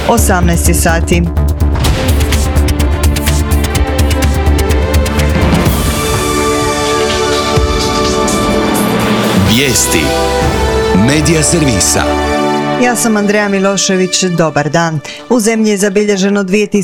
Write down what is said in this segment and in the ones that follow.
18 sati. Vijesti Medija servisa. Ja sam Andreja Milošević, dobar dan. U zemlji je zabilježeno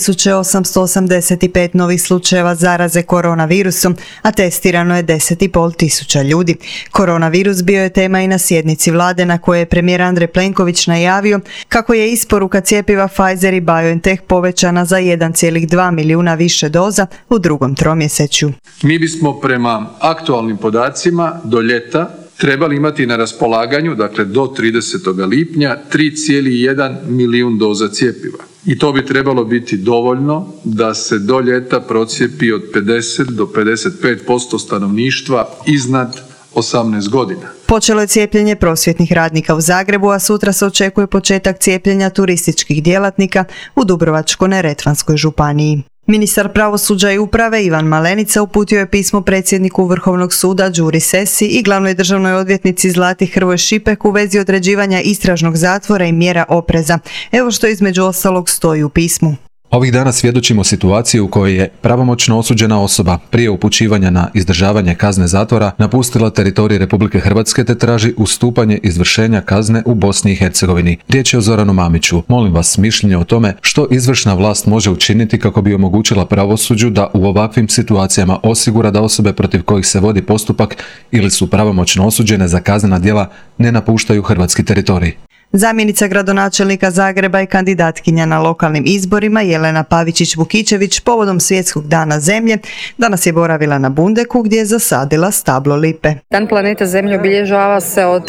2885 novih slučajeva zaraze koronavirusom, a testirano je 10,5 tisuća ljudi. Koronavirus bio je tema i na sjednici vlade na kojoj je premijer Andrej Plenković najavio kako je isporuka cjepiva Pfizer i BioNTech povećana za 1,2 milijuna više doza u drugom tromjesečju. Mi bismo prema aktualnim podacima do ljeta trebali imati na raspolaganju, dakle do 30. lipnja, 3,1 milijun doza cjepiva. I to bi trebalo biti dovoljno da se do ljeta procijepi od 50 do 55% stanovništva iznad 18 godina. Počelo je cijepljenje prosvjetnih radnika u Zagrebu, a sutra se očekuje početak cijepljenja turističkih djelatnika u Dubrovačko-neretvanskoj županiji. Ministar pravosuđa i uprave Ivan Malenica uputio je pismo predsjedniku Vrhovnog suda Đuri Sesi i glavnoj državnoj odvjetnici Zlati Hrvoj Šipek u vezi određivanja istražnog zatvora i mjera opreza. Evo što između ostalog stoji u pismu. Ovih dana svjedočimo situaciji u kojoj je pravomoćno osuđena osoba prije upućivanja na izdržavanje kazne zatvora napustila teritorij Republike Hrvatske te traži ustupanje izvršenja kazne u Bosni i Hercegovini. Riječ je o Zoranu Mamiću. Molim vas mišljenje o tome što izvršna vlast može učiniti kako bi omogućila pravosuđu da u ovakvim situacijama osigura da osobe protiv kojih se vodi postupak ili su pravomoćno osuđene za kaznena djela ne napuštaju hrvatski teritorij. Zamjenica gradonačelnika Zagreba i kandidatkinja na lokalnim izborima Jelena Pavičić-Vukičević povodom Svjetskog dana zemlje danas je boravila na Bundeku gdje je zasadila stablo lipe. Dan planeta Zemlje obilježava se od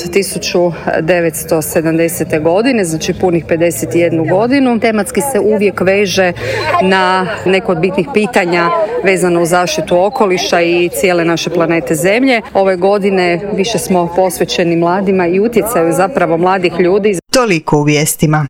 1970. godine, znači punih 51 godinu. Tematski se uvijek veže na neko od bitnih pitanja vezano u zaštitu okoliša i cijele naše planete Zemlje. Ove godine više smo posvećeni mladima i utjecaju zapravo mladih ljudi. Toliko u vijestima.